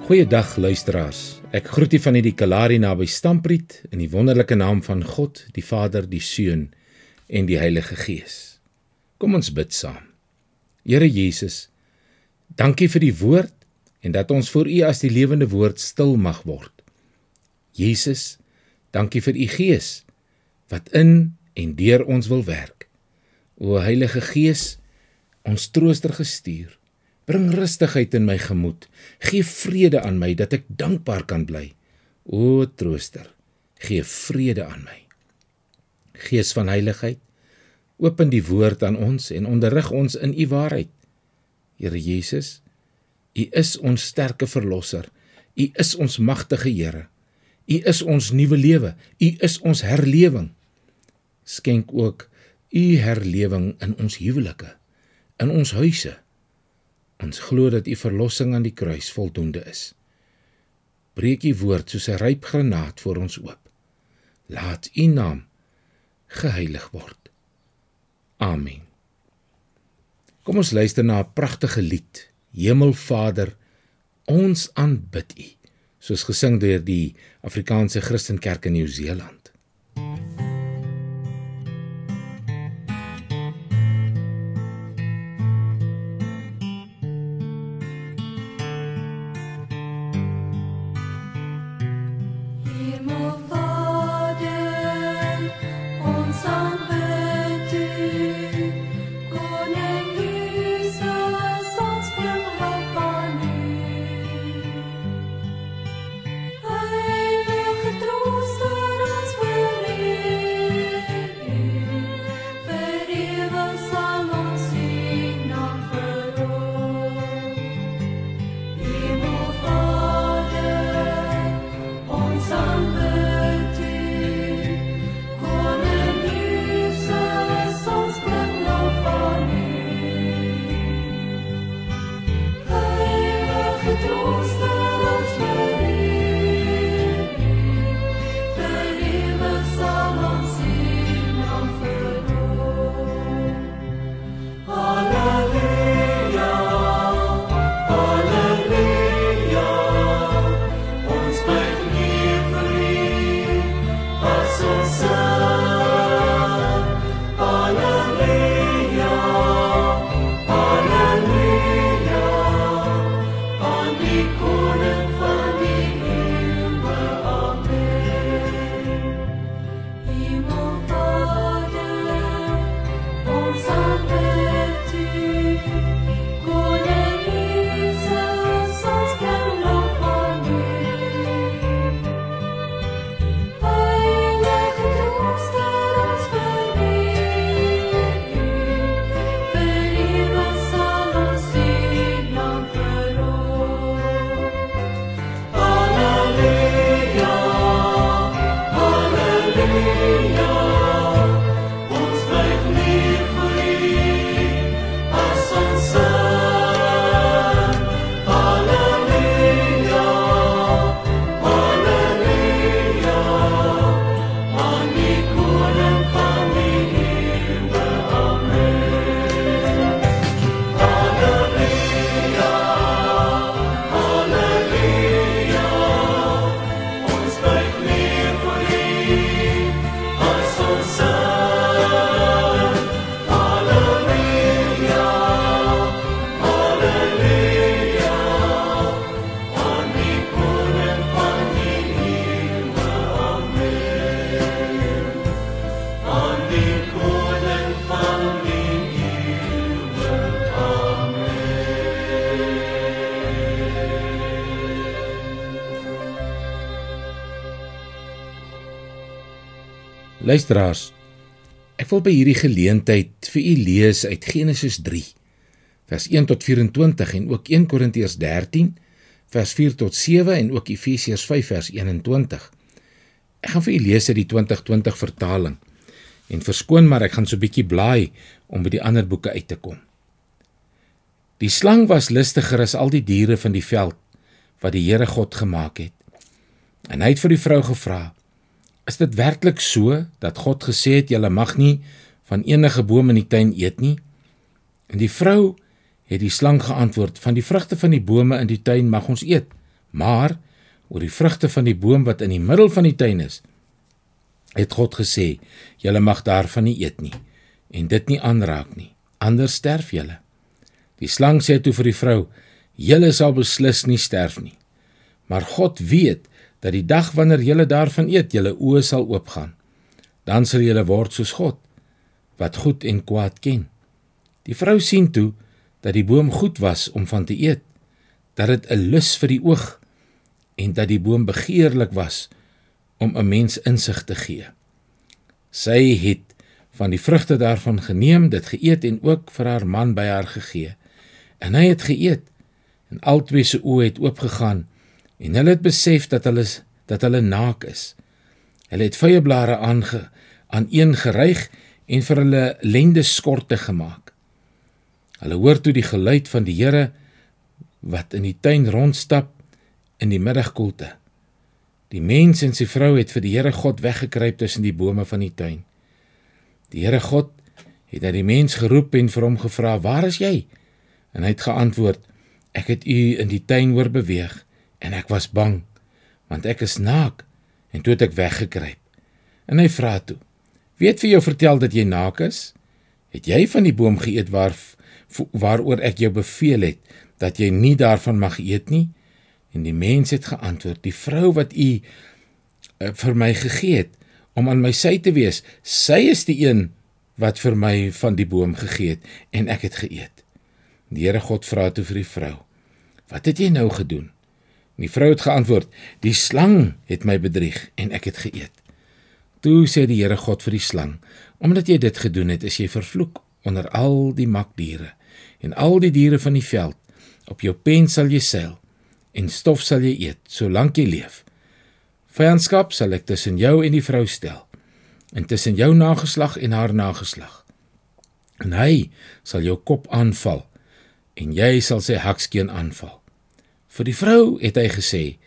Goeiedag luisteraars, ek groet u van die Kalahari naby Stampriet in die wonderlike naam van God, die Vader, die Seun en die Heilige Gees. Kom ons bid saam. Here Jesus, dankie vir die woord en dat ons voor u as die lewende woord stil mag word. Jesus, dankie vir u Gees wat in en deur ons wil werk. O Heilige Gees, ons trooster gestuur, bring rustigheid in my gemoed, gee vrede aan my, dat ek dankbaar kan bly. O trooster, gee vrede aan my. Gees van heiligheid, open die woord aan ons en onderrig ons in u waarheid. Here Jesus, u is ons sterke verlosser, u is ons magtige Here, u is ons nuwe lewe, u is ons herlewing. Skenk ook u herlewing in ons huwelike, in ons huise. Ons glo dat u verlossing aan die kruis voldoende is. Breek u woord soos 'n ryp granaat voor ons oop. Laat u naam geheilig word. Amen. Kom ons luister na 'n pragtige lied. Hemelvader, ons aanbid u, soos gesing deur die Afrikaanse Christenkerk in Nieu-Seeland. Luisteraars, ek wil by hierdie geleentheid vir u lees uit Genesis 3, vers 1 tot 24 en ook 1 Korintiërs 13, vers 4 tot 7 en ook Efesiërs 5 vers 21. Ek gaan vir u lees uit die 2020 vertaling en verskoon maar ek gaan so 'n bietjie blaai om by die ander boeke uit te kom. Die slang was listiger as al die diere van die veld wat die Here God gemaak het. En hy het vir die vrou gevra: "Is dit werklik so dat God gesê het julle mag nie van enige boom in die tuin eet nie?" En die vrou het die slang geantwoord: "Van die vrugte van die bome in die tuin mag ons eet, Maar oor die vrugte van die boom wat in die middel van die tuin is, het God gesê, julle mag daarvan nie eet nie, en dit nie aanraak nie, anders sterf julle. Die slang sê toe vir die vrou, julle sal beslis nie sterf nie, maar God weet, dat die dag wanneer julle daarvan eet, julle oë sal oopgaan. Dan sal julle word soos God, wat goed en kwaad ken. Die vrou sien toe, dat die boom goed was om van te eet, dat dit 'n lus vir die oog, en dat die boom begeerlik was, om 'n mens insig te gee. Sy het van die vrugte daarvan geneem, dit geëet en ook vir haar man by haar gegee. En hy het geëet, en albei se oë het oopgegaan, en hulle het besef dat hulle naak is. Hulle het vyeblare aaneengeryg en vir hulle lende skorte gemaak. Hulle hoor toe die geluid van die Here wat in die tuin rondstap in die middagkoelte. Die mens en sy vrou het vir die Here God weggekruip tussen die bome van die tuin. Die Here God het na die mens geroep en vir hom gevra, waar is jy? En hy het geantwoord, ek het u in die tuin hoor beweeg, en ek was bang, want ek is naak, en toe het ek weggekruip. En hy vra toe, wie het vir jou vertel dat jy naak is? Het jy van die boom geëet waaroor ek jou beveel het, dat jy nie daarvan mag eet nie? En die mens het geantwoord, die vrou wat u vir my gegee het, om aan my sy te wees, sy is die een wat vir my van die boom gegee het, en ek het geëet. Die Here God vra toe vir die vrou, wat het jy nou gedoen? En die vrou het geantwoord, die slang het my bedrieg, en ek het geëet. Toe sê die Here God vir die slang, omdat jy dit gedoen het, is jy vervloek onder al die makdiere, en al die diere van die veld, op jou pen sal jy seil, en stof sal jy eet, solank jy leef. Vyandskap sal ek tussen jou en die vrou stel, en tussen jou nageslag en haar nageslag. En hy sal jou kop aanval, en jy sal sy hakskeen aanval. Vir die vrou het hy gesê,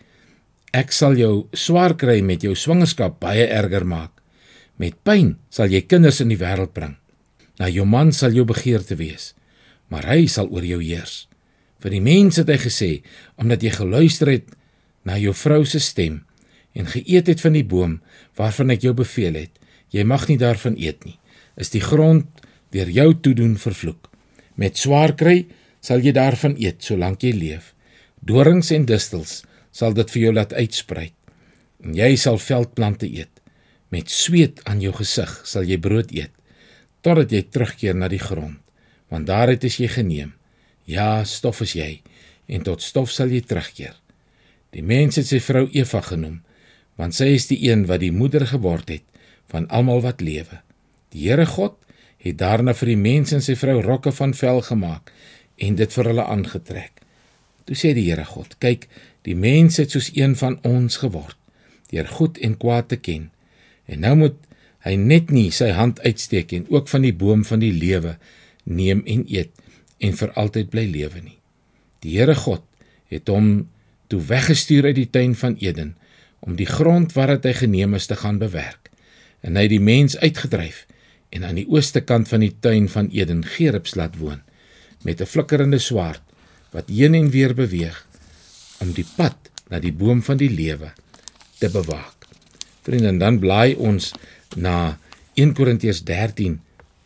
ek sal jou swaar kry met jou swangerskap baie erger maak. Met pyn sal jy kinders in die wêreld bring. Na jou man sal jou begeerte wees, maar hy sal oor jou heers. Vir die mens het hy gesê, omdat jy geluister het na jou vrou se stem, en geëet het van die boom, waarvan ek jou beveel het, jy mag nie daarvan eet nie, is die grond deur jou toedoen vervloek. Met swaar kry sal jy daarvan eet, solank jy leef. Dorings en distels sal dit vir jou laat uitsprei, en jy sal veldplante eet. Met sweet aan jou gesig sal jy brood eet, totdat jy terugkeer na die grond, want daaruit is jy geneem. Ja, stof is jy, en tot stof sal jy terugkeer. Die mens het sy vrou Eva genoem, want sy is die een wat die moeder geword het van almal wat lewe. Die Here God het daarna vir die mens en sy vrou rokke van vel gemaak en dit vir hulle aangetrek. Toe sê die Here God, kyk, die mens het soos een van ons geword, deur goed en kwaad te ken, en nou moet hy net nie sy hand uitsteek en ook van die boom van die lewe neem en eet, en vir altyd bly lewe nie. Die Here God het hom toe weggestuur uit die tuin van Eden, om die grond waaruit hy geneem is te gaan bewerk, en hy het die mens uitgedryf, en aan die ooste kant van die tuin van Eden gerubs laat woon, met 'n flikkerende swaard, wat heen en weer beweeg, om die pad na die boom van die lewe te bewaak. Vriende, en dan blaai ons na 1 Korintiërs 13,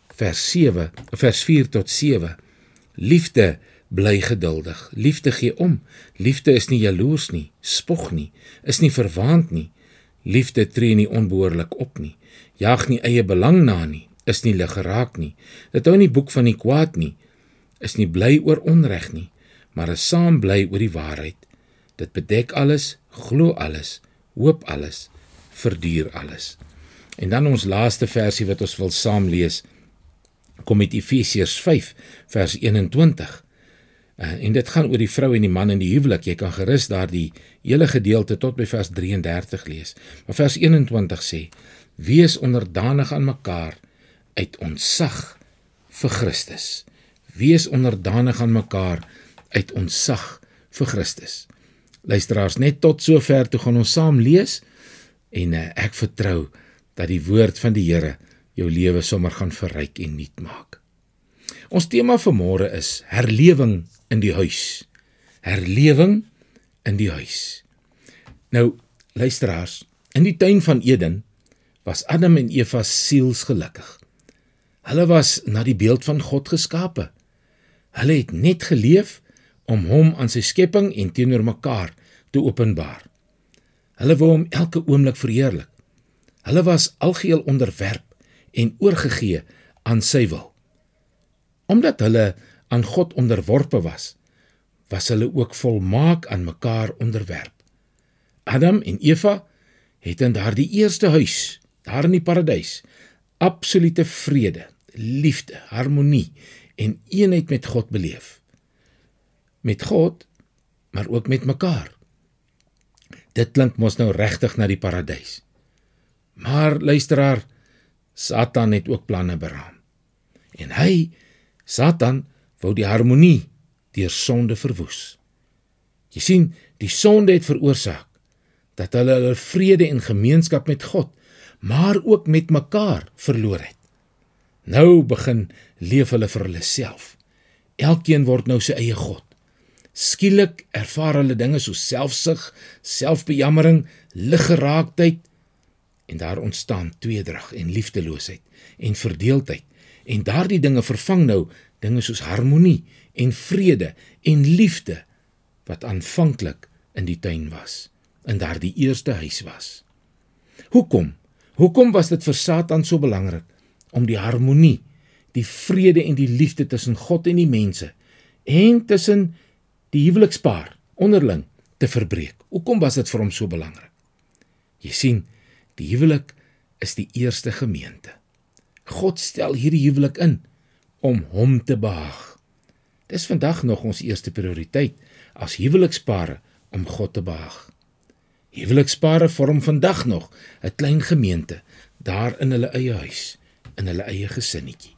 vers 4 tot 7. Liefde bly geduldig, liefde gee om, liefde is nie jaloers nie, spog nie, is nie verwaand nie, liefde tree nie onbehoorlik op nie, jaag nie eie belang na nie, is nie lig geraak nie, dit hou nie boek van die kwaad nie, is nie bly oor onreg nie, maar is saam bly oor die waarheid. Dit bedek alles, glo alles, hoop alles, verduur alles. En dan ons laaste versie wat ons wil saam lees, kom met Efesiërs 5, vers 21. En dit gaan oor die vrou en die man in die huwelik. Jy kan gerus daar die hele gedeelte tot by vers 33 lees. Maar vers 21 sê, wees onderdanig aan mekaar uit ontzag vir Christus. Wees onderdanig aan mekaar uit ontzag vir Christus. Luisteraars, net tot sover toe gaan ons saam lees, en ek vertrou dat die woord van die Here jou lewe sommer gaan verryk en nuut maak. Ons tema vir môre is herlewing in die huis. Herlewing in die huis. Nou, luisteraars, in die tuin van Eden was Adam en Eva sielsgelukkig. Hulle was na die beeld van God geskape. Hulle het net geleef om hom aan sy skepping en teenoor mekaar te openbaar. Hulle wou hom elke oomblik verheerlik. Hulle was algeheel onderwerp en oorgegee aan sy wil. Omdat hulle aan God onderworpe was hulle ook volmaak aan mekaar onderwerp. Adam en Eva het in daardie eerste huis, daar in die paradys, absolute vrede, liefde, harmonie en eenheid met God beleef. Met God, maar ook met mekaar. Dit klink mos nou regtig na die paradys. Maar luisteraar, Satan het ook planne beraam. En hy, Satan, wou die harmonie deur sonde verwoes. Jy sien, die sonde het veroorsaak dat hulle vrede en gemeenskap met God, maar ook met mekaar verloor het. Nou begin leef hulle vir hulle self. Elkeen word nou sy eie God. Skielik ervaar hulle dinge soos selfsug, selfbejammering, liggeraaktheid, en daar ontstaan tweedrag en liefdeloosheid en verdeeldheid, en daardie dinge vervang nou dinge soos harmonie en vrede en liefde, wat aanvanklik in die tuin was, in daardie eerste huis was. Hoekom? Hoekom was dit vir Satan so belangrik om die harmonie, die vrede en die liefde tussen God en die mense, en tussen die huwelikspaar onderling te verbreek? Hoekom was dit vir hom so belangrik? Jy sien, die huwelik is die eerste gemeente. God stel hierdie huwelik in om hom te behaag. Dis vandag nog ons eerste prioriteit as huwelikspare om God te behaag. Huwelikspare vorm vandag nog 'n klein gemeente daar in hulle eie huis, in hulle eie gesinnetjie.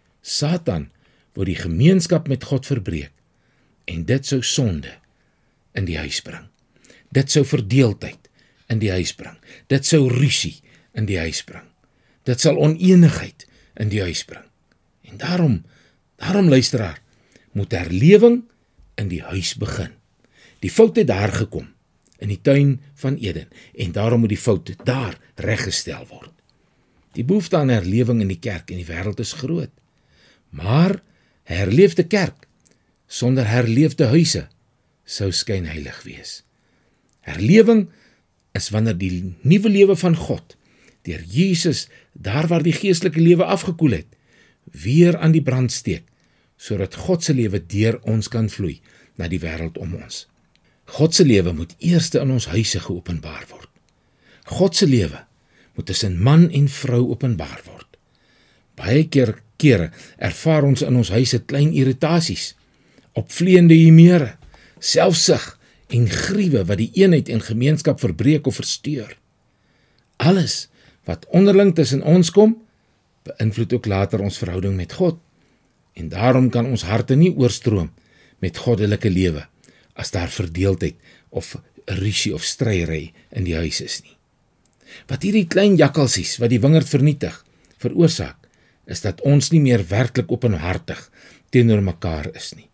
Satan wou die gemeenskap met God verbreek en dit sou sonde in die huis bring. Dit sou verdeeldheid in die huis bring. Dit sou rusie in die huis bring. Dit sal oneenigheid in die huis bring. En daarom luisteraar, moet herlewing in die huis begin. Die fout het daar gekom, in die tuin van Eden, en daarom moet die fout daar reggestel word. Die behoefte aan herlewing in die kerk en die wêreld is groot. Maar 'n herleefde kerk sonder herleefde huise sou skynheilig wees. Herlewing is wanneer die nuwe lewe van God deur Jesus, daar waar die geestelike lewe afgekoel het, weer aan die brand steek, sodat God se lewe deur ons kan vloei na die wêreld om ons. God se lewe moet eers in ons huise geopenbaar word. God se lewe moet tussen man en vrou openbaar word. Baie kere ervaar ons in ons huise klein irritasies, opvleiende humore, selfsug en griewe wat die eenheid en gemeenskap verbreek of versteur. Alles wat onderling tussen ons kom, beïnvloed ook later ons verhouding met God. En daarom kan ons harte nie oorstroom met goddelike lewe as daar verdeeldheid of rusie of stryery in die huis is nie. Wat hierdie klein jakkalsies wat die wingerd vernietig, veroorsaak, is dat ons nie meer werklik openhartig teenoor mekaar is nie.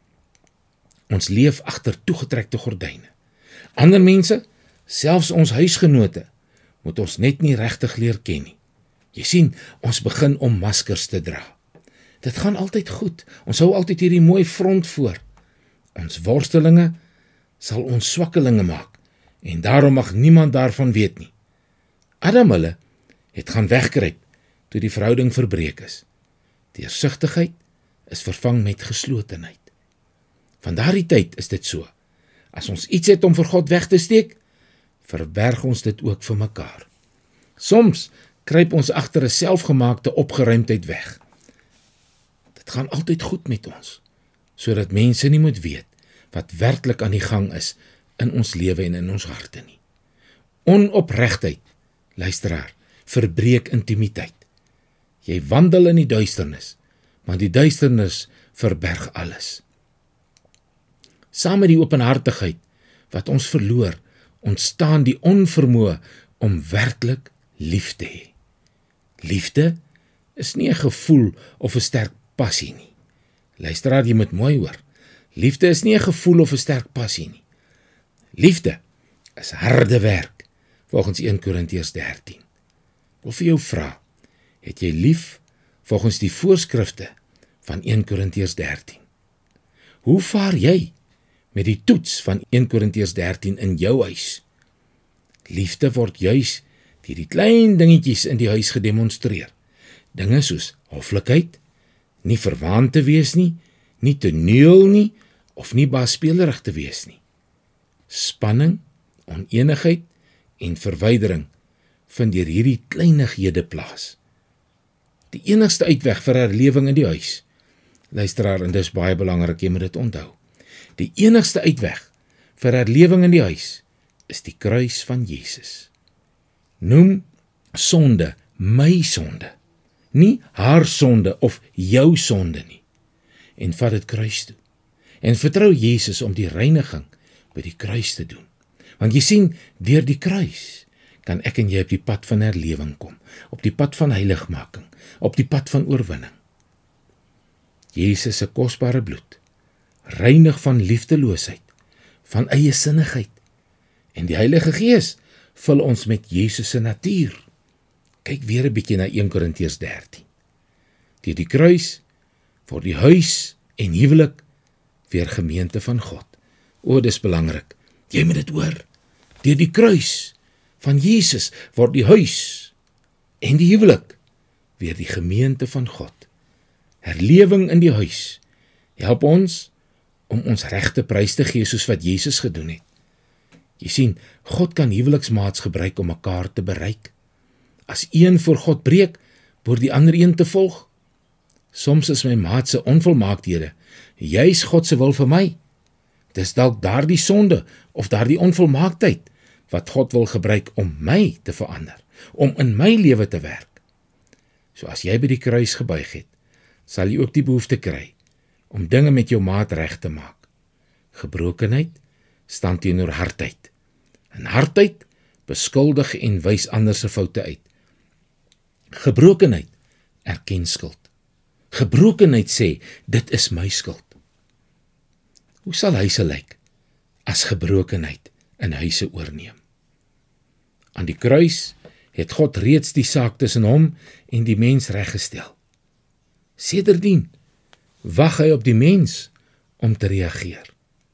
Ons leef agter toegetrekte gordyne. Ander mense, selfs ons huisgenote, moet ons net nie regtig leer ken nie. Jy sien, ons begin om maskers te dra. Dit gaan altyd goed. Ons hou altyd hierdie mooi front voor. Ons worstelinge sal ons swakkelinge maak, en daarom mag niemand daarvan weet nie. Adam hulle het gaan wegkruip toe die verhouding verbreek is. Deursigtigheid is vervang met geslotenheid. Van daardie tyd is dit so. As ons iets het om vir God weg te steek, verberg ons dit ook vir mekaar. Soms kruip ons agter 'n selfgemaakte opgeruimdheid weg. Dit gaan altyd goed met ons, sodat mense nie moet weet wat werklik aan die gang is in ons lewe en in ons harte nie. Onopregtheid, luisteraar, verbreek intimiteit. Jy wandel in die duisternis, maar die duisternis verberg alles. Saam met die openhartigheid wat ons verloor, ontstaan die onvermoë om werklik lief te hê. Liefde is nie 'n gevoel of 'n sterk passie nie. Luisteraar, jy moet mooi hoor. Liefde is nie 'n gevoel of 'n sterk passie nie. Liefde is harde werk, volgens 1 Korintiërs 13. Ek wil vir jou vra, het jy lief volgens die voorskrifte van 1 Korintiërs 13? Hoe vaar jy met die toets van 1 Korintiërs 13 in jou huis? Liefde word juis deur die klein dingetjies in die huis gedemonstreer. Dinge soos hoflikheid, nie verwaand te wees nie, nie te neul nie, of nie baasspelerig te wees nie. Spanning, onenigheid en verwydering vind deur hierdie kleinighede plaas. Die enigste uitweg vir herlewing in die huis, luisteraar, en dis baie belangrik, jy moet dit onthou. Die enigste uitweg vir herlewing in die huis is die kruis van Jesus. Noem sonde my sonde, nie haar sonde of jou sonde nie, en vat dit kruis toe. En vertrou Jesus om die reiniging by die kruis te doen. Want jy sien, deur die kruis kan ek en jy op die pad van herlewing kom, op die pad van heiligmaking, op die pad van oorwinning. Jesus se kosbare bloed reinig van liefdeloosheid, van eie sinnigheid, en die Heilige Gees vul ons met Jesus se natuur. Kyk weer 'n bietjie na 1 Korintiërs 13. Deur die kruis word die huis en huwelik weer gemeente van God. O, dis belangrik. Jy moet dit hoor. Deur die kruis van Jesus word die huis en die huwelik weer die gemeente van God. Herlewing in die huis help ons om ons regte prys te gee soos wat Jesus gedoen het. Jy sien, God kan huweliksmaats gebruik om mekaar te bereik. As een voor God breek, behoort die ander een te volg. Soms is my maat se onvolmaaktheden juis God se wil vir my. Dis dalk daardie sonde of daardie onvolmaaktheid wat God wil gebruik om my te verander, om in my lewe te werk. So as jy by die kruis gebuig het, sal jy ook die behoefte kry om dinge met jou maat reg te maak. Gebrokenheid staan teenoor hardheid. En hardheid beskuldig en wys ander se foute uit. Gebrokenheid erken skuld. Gebrokenheid sê, dit is my skuld. Hoe sal huise lyk as gebrokenheid in huise oorneem? Aan die kruis het God reeds die saak tussen hom en die mens reggestel. Sedertdien wag hy op die mens om te reageer.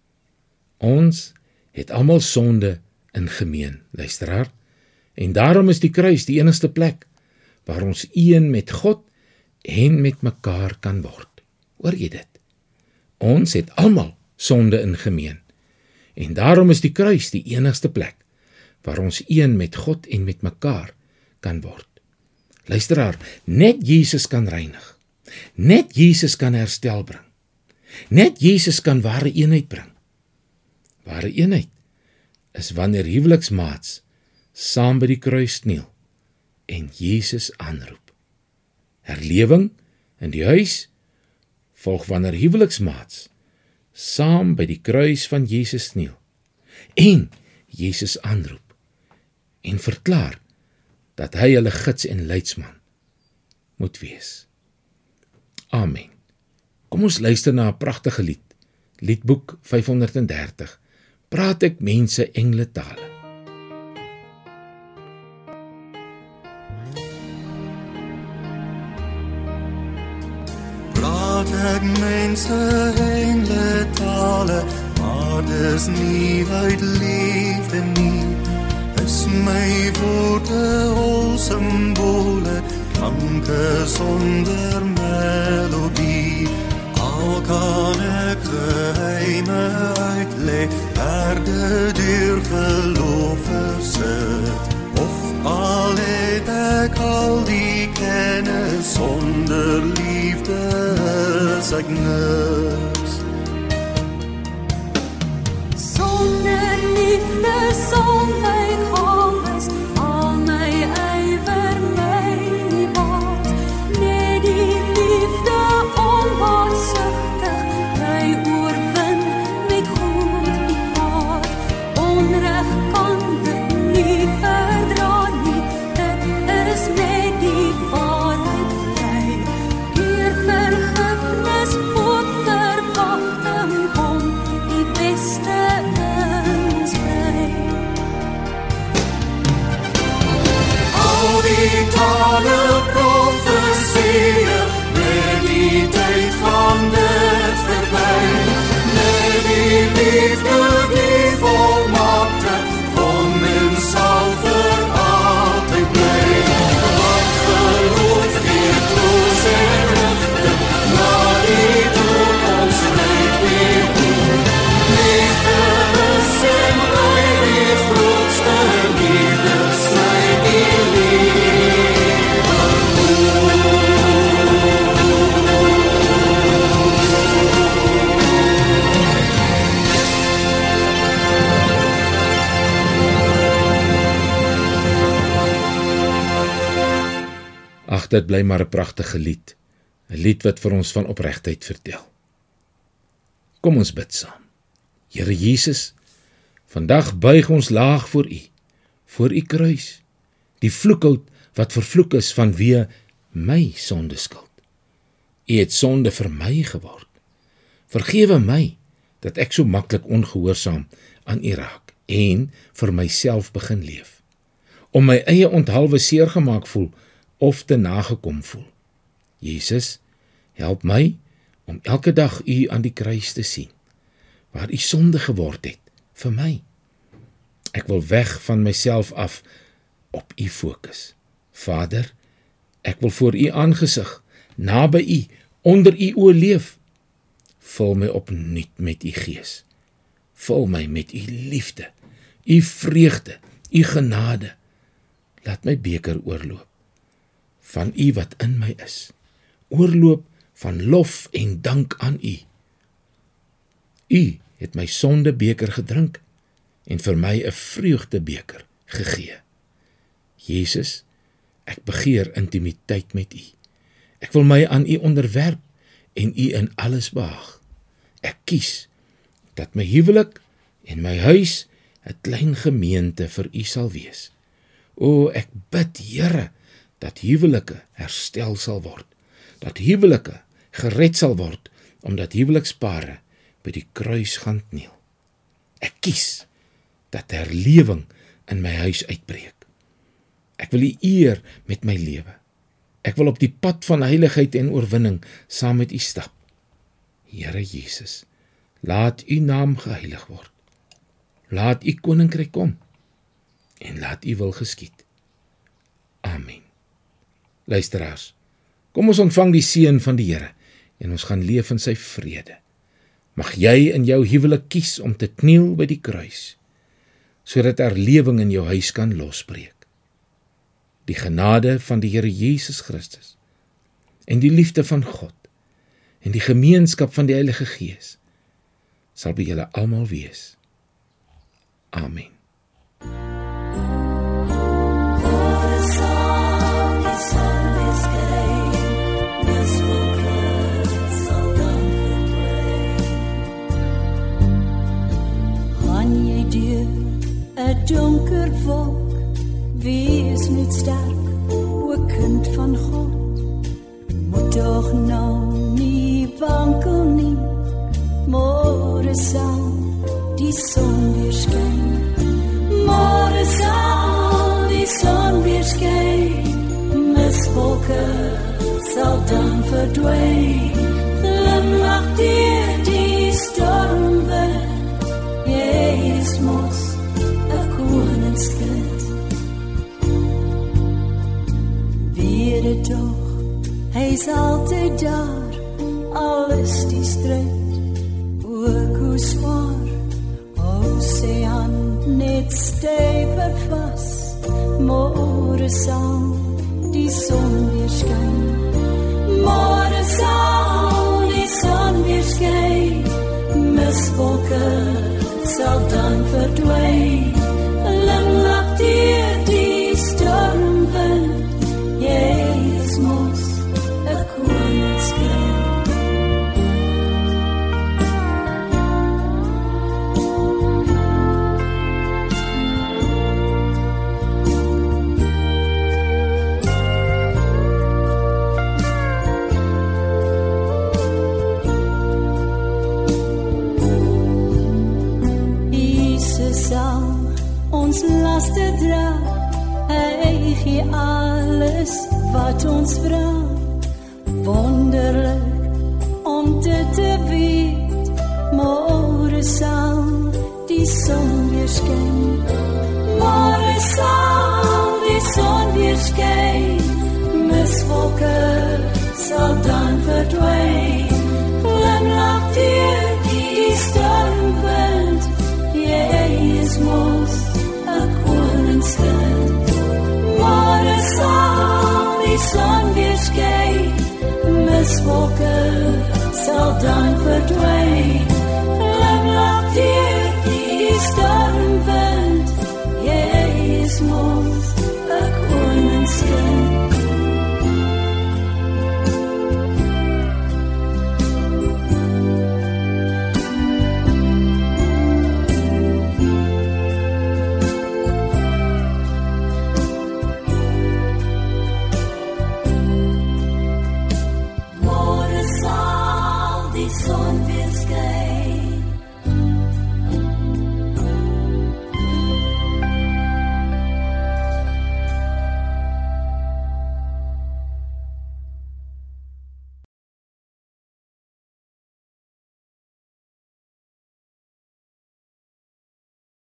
Ons het almal sonde in gemeen, luisteraar, en daarom is die kruis die enigste plek waar ons een met God en met mekaar kan word. Hoor jy dit? Ons het almal sonde in gemeen, en daarom is die kruis die enigste plek waar ons een met God en met mekaar kan word. Luisteraar, net Jesus kan reinig. Net Jesus kan herstel bring. Net Jesus kan ware eenheid bring. Ware eenheid is wanneer huweliksmaats saam by die kruis kniel en Jesus aanroep. Herlewing in die huis volg wanneer huweliksmaats saam by die kruis van Jesus kniel en Jesus aanroep en verklaar dat hy hulle gids en leidsman moet wees. Amen. Kom ons luister na 'n pragtige lied, Liedboek 530. Praat ek mense engle tale. Praat ek mense engle tale, maar dis nie uit liefde nie. Is my woorde al symbole, klanke sonder melodie. Al kan ek geheime uitleg, herde deur geloof versit. Of al het ek al die kennis, sonder liefde is ek niks. Sonder liefde sal my gawes, al my ywer my nie baat. Net die liefde onbaatsigtig, my oorwin met goed die kwaad. Onreg kan dit nie verdra nie, dit is net die waarheid bly. Deur vergifnis tot verwagting kom die beste inspring. Ag, dit bly maar 'n pragtige lied. 'n Lied wat vir ons van opregtheid vertel. Kom ons bid saam. Here Jesus, vandag buig ons laag voor U kruis, die vloekhout wat vervloek is vanweë my sondeskuld. U het sonde vir my geword. Vergewe my dat ek so maklik ongehoorsaam aan U raak en vir myself begin leef, om my eie onthalwe seer gemaak voel of te nagekom voel. Jesus, help my om elke dag U aan die kruis te sien, waar U sonde geword het vir my. Ek wil weg van myself af op U fokus. Vader, ek wil voor U aangesig, naby U, onder U oë leef. Vul my opnuut met U Gees. Vul my met U liefde, U vreugde, U genade. Laat my beker oorloop van U wat in my is. Oorloop van lof en dank aan U. U het my sondebeker gedrink en vir my 'n vreugdebeker gegee. Jesus, ek begeer intimiteit met U. Ek wil my aan U onderwerp en U in alles behaag. Ek kies dat my huwelik en my huis 'n klein gemeente vir U sal wees. O, ek bid, Here, dat huwelike herstel sal word, dat huwelike gered sal word, omdat huwelikspare by die kruis gaan kniel. Ek kies dat herlewing in my huis uitbreek. Ek wil U eer met my lewe. Ek wil op die pad van heiligheid en oorwinning saam met U stap. Here Jesus, laat U naam geheilig word. Laat U koninkryk kom en laat U wil geskied. Amen. Luisteraars, kom ons ontvang die seën van die Here en ons gaan leef in sy vrede. Mag jy in jou huwelik kies om te kniel by die kruis, sodat herlewing in jou huis kan losbreek. Die genade van die Here Jesus Christus en die liefde van God en die gemeenskap van die Heilige Gees sal by julle almal wees. Amen. Donker wolk, wees niet sterk, o kind van God. Moet toch nou nie wankel nie, môre sal die son weer skyn. Môre sal die son weer skyn, miswolke sal dan verdwyn. Glimlach deur die stormwind, Jesus mos koningskind. Weet het toch, hy is altyd daar, al is die strijd, ook hoe zwaar, hou sy hand net stevig vast, môre sal die son weer skyn. Môre sal die son weer skyn, miswolke sal dan verdwyn. Glimlach deur die stormwind, Jesus mos 'n koningskind. Jesus sal ons laste dra, hy gee alles wat ons vra. Wonderlik om dit te weet, môre sal die son weer skyn. Môre sal die son weer skyn, miswolke sal dan verdwyn. Glimlach deur die stormwind, Jesus mos 'n koningskind. Môre sal die son weer skyn, miswolke sal dan verdwyn. Glimlach deur die stormwind, Jesus mos